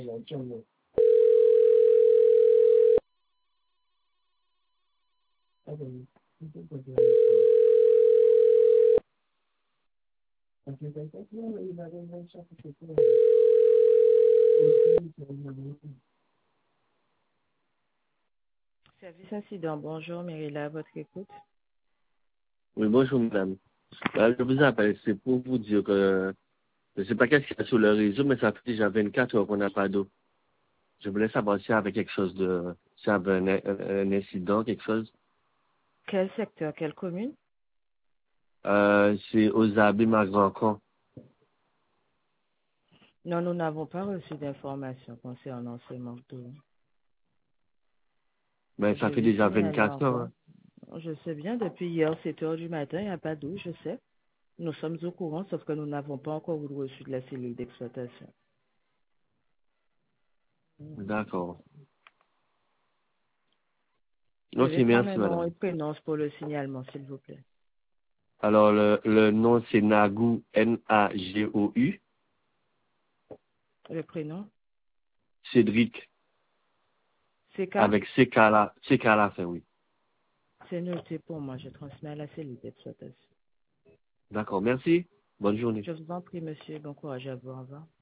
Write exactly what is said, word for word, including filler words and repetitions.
Service incident, bonjour, Mérila, à votre écoute. Oui, bonjour madame. Euh, je vous appelle, c'est pour vous dire que je ne sais pas qu'est-ce qu'il y a sur le réseau, mais ça fait déjà vingt-quatre heures qu'on n'a pas d'eau. Je voulais savoir s'il y avait quelque chose de... s'il y avait un, un- un incident, quelque chose. Quel secteur, quelle commune? Euh, c'est aux abîmes à Grand Camp. Non, nous n'avons pas reçu d'informations concernant ce manque d'eau. Mais Je ça fait vais déjà signaler vingt-quatre heures. encore. Hein. Je sais bien, depuis hier, sept heures du matin, il n'y a pas d'eau, je sais. Nous sommes au courant, sauf que nous n'avons pas encore reçu de la cellule d'exploitation. D'accord. Je Ok, vais prendre un merci nom madame. et prénom pour le signalement, s'il vous plaît. Alors, le, le nom, c'est Nagou, N A G O U. Le prénom? Cédric, C K? avec C K là, C K à la fin, oui. C'est noté pour moi, je transmets à la cellule d'exploitation. D'accord, merci. Bonne journée. Je vous en prie, monsieur, bon courage à vous, au revoir.